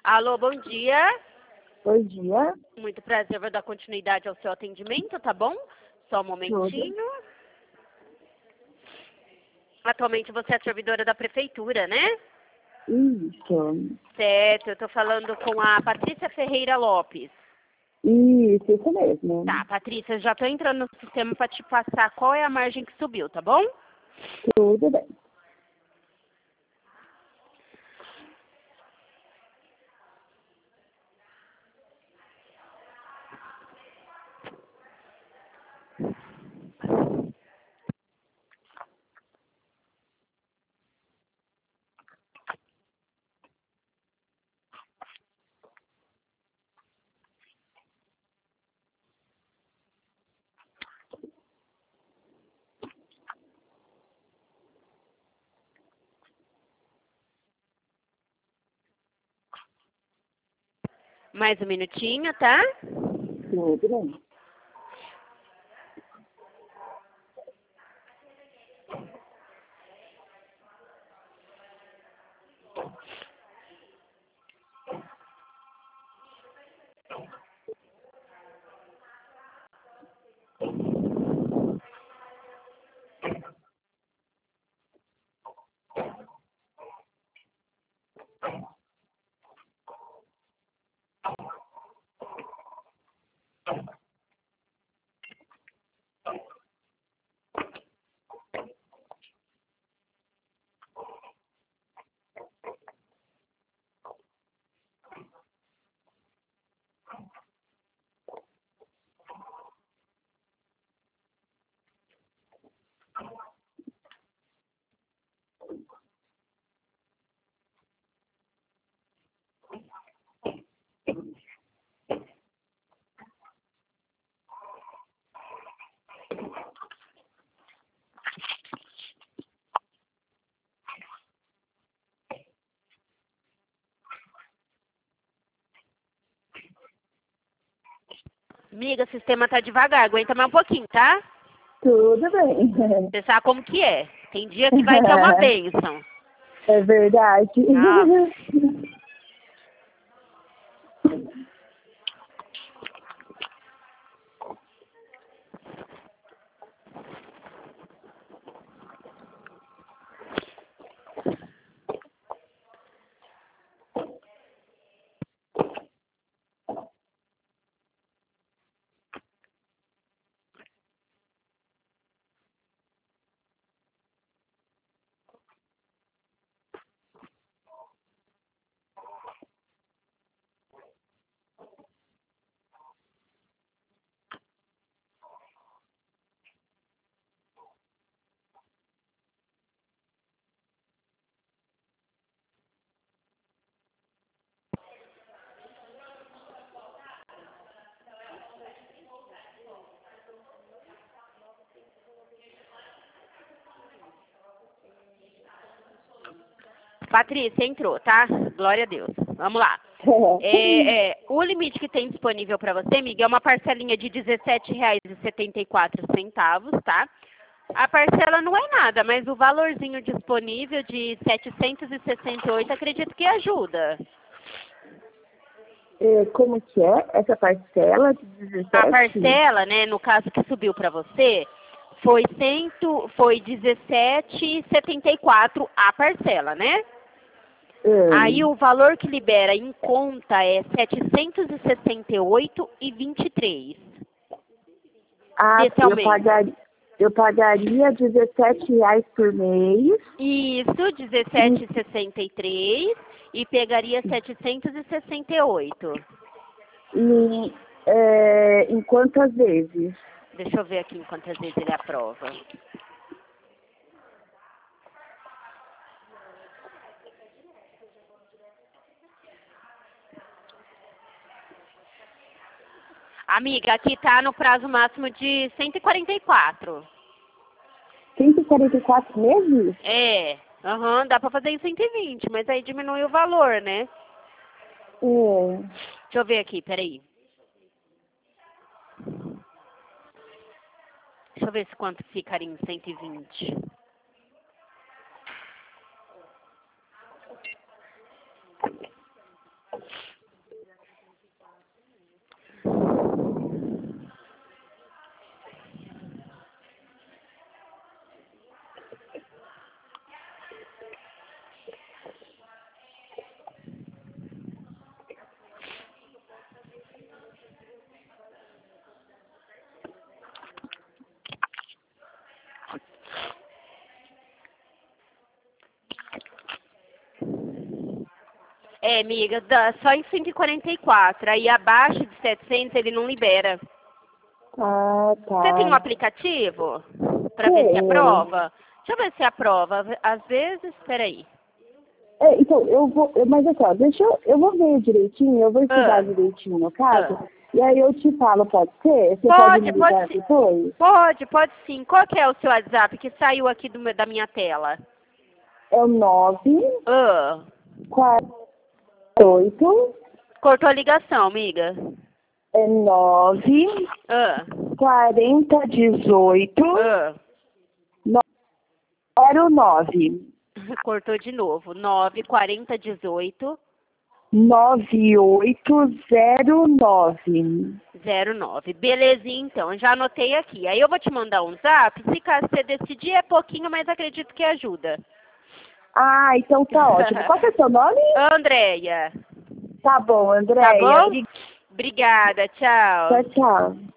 Alô, bom dia. Bom dia. Muito prazer, vou dar continuidade ao seu atendimento, tá bom? Só um momentinho. Atualmente você é servidora da prefeitura, né? Isso. Certo, eu tô falando com a Patrícia Ferreira Lopes. Isso mesmo. Tá, Patrícia, já tô entrando no sistema para te passar qual é a margem que subiu, tá bom? Tudo bem. Mais um minutinho, tá? Tudo bem. Amiga, o sistema tá devagar, aguenta mais um pouquinho, tá? Tudo bem. Você sabe como que é. Tem dia que vai ter uma bênção. É verdade. Nossa. Patrícia, entrou, tá? Glória a Deus. Vamos lá. O limite que tem disponível para você, amiga, é uma parcelinha de R$ 17,74, tá? A parcela não é nada, mas o valorzinho disponível de 768, acredito que ajuda. Como que é essa parcela de 17? A parcela, né, no caso que subiu para você, foi 17,74 a parcela, né? Aí o valor que libera em conta é 768,23. Eu pagaria R$ 17 por mês. Isso, 17,63 e pegaria 768. Em quantas vezes? Deixa eu ver aqui em quantas vezes ele aprova. Amiga, aqui tá no prazo máximo de 144. 144 meses? É, dá pra fazer em 120, mas aí diminui o valor, né? Deixa eu ver aqui, peraí. Deixa eu ver se quanto ficaria em 120. É, amiga, só em 144. Aí abaixo de 700 ele não libera. Ah, Você tem um tá. aplicativo para ver se aprova? Deixa eu ver se aprova. Às vezes, peraí. Então, mas assim, ó, eu vou ver direitinho, eu vou estudar direitinho no caso, e aí eu te falo, pode ser? Você pode me ligar Pode, depois? pode sim. Qual que é o seu WhatsApp que saiu aqui da minha tela? É o 9, Ah, 48, cortou a ligação, amiga. é 9, Ah, 40, 18, ah. 09, Cortou de novo. 9 40 18 9809. 09. Belezinha, então. Já anotei aqui. Aí eu vou te mandar um zap. Se caso você decidir, é pouquinho, mas acredito que ajuda. Ah, então tá ótimo. Qual que é o seu nome? Andréia. Tá bom, Tá Andréia. bom? Obrigada. Tchau. Tchau, tchau.